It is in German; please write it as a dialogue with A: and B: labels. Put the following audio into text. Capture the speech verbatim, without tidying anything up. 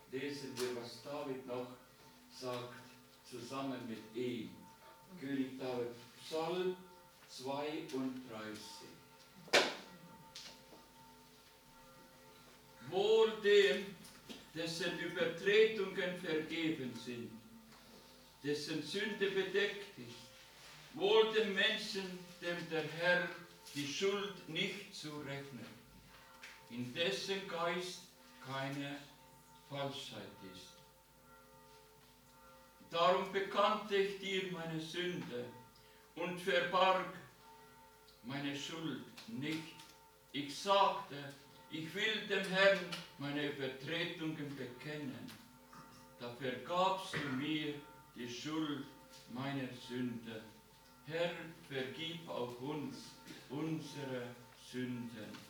A: lesen wir, was David noch sagt, zusammen mit ihm. König David, Psalm zweiunddreißig. Wohl dem, dessen Übertretungen vergeben sind, dessen Sünde bedeckt ist. Wohl dem Menschen, dem der Herr die Schuld nicht zurechnet, in dessen Geist keine Falschheit ist. Darum bekannte ich dir meine Sünde und verbarg meine Schuld nicht. Ich sagte, ich will dem Herrn meine Übertretungen bekennen. Da vergabst du mir die Schuld meiner Sünde. Herr, vergib auch uns unsere Sünden.